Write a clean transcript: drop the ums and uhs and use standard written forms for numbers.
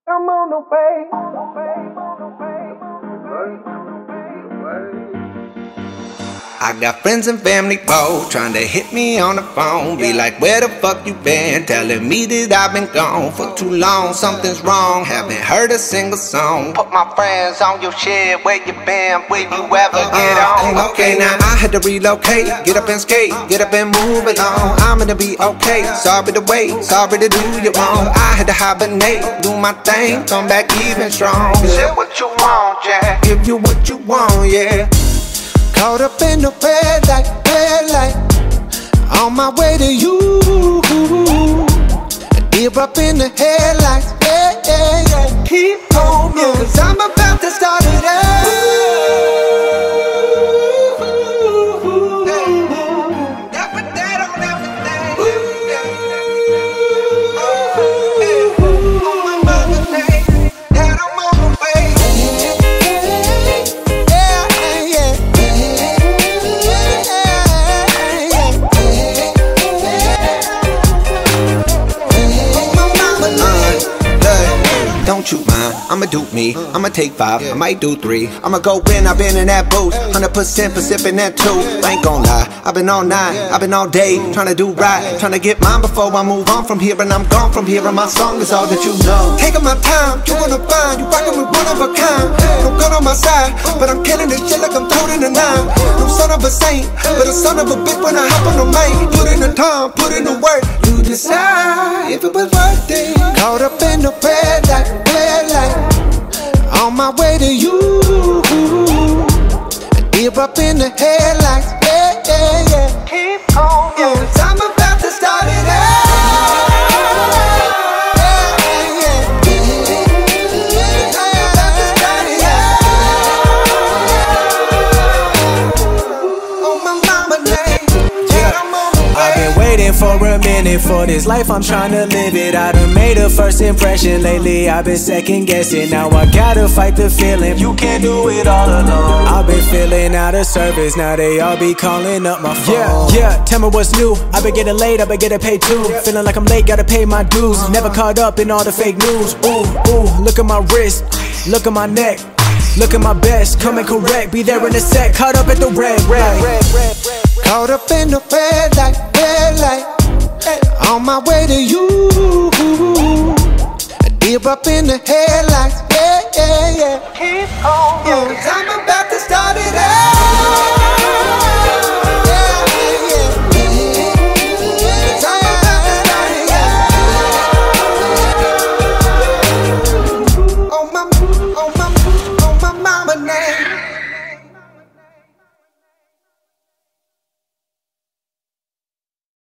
I'm on the way. I got friends and family both trying to hit me on the phone. Be like, where the fuck you been? Telling me that I've been gone for too long. Something's wrong, haven't heard a single song. Put my friends on your shit. Where you been? Will you ever get on? Okay, now I had to relocate. Get up and skate, get up and move along. I'm gonna be okay. Sorry to wait, sorry to do you wrong. I had to hibernate, do my thing, come back even strong. Say what you want, yeah. Give you what you want, yeah. Caught up in the red light, on my way to you. Deep up in the headlights, yeah. Keep on moving, cause I'm about to start it up. Don't you mind, I'ma do me, I'ma take 5, I might do 3. I'ma go in, I've been in that booth, 100% for sipping that too. I ain't gon' lie, I've been all night, I've been all day, tryna do right, tryna get mine before I move on from here. And I'm gone from here, and my song is all that you know. Taking my time, you wanna find, you rockin' with one of a kind. No gun on my side, but I'm killing this shit like I'm toting a 9. No son of a saint, but a son of a bitch when I hop on the main. Put in the time, put in the work, you decide if it was worth it. Caught up in the red light, on my way to you. Deep up in the headlights, yeah. Keep on, yeah. Cause I'm about to start it up. Waiting for a minute for this life, I'm trying to live it. I done made a first impression lately, I've been second guessing. Now I gotta fight the feeling, you can't do it all alone. I've been feeling out of service, now they all be calling up my phone. Yeah, tell me what's new, I've been getting late, I've been getting paid too. Feeling like I'm late, gotta pay my dues. Never caught up in all the fake news. Ooh, look at my wrist, look at my neck. Look at my best, coming correct, be there in a sec. Caught up at the red. Caught up in the red light, on my way to you. Deep up in the headlights, yeah. Keep on, cause I'm about to start it up.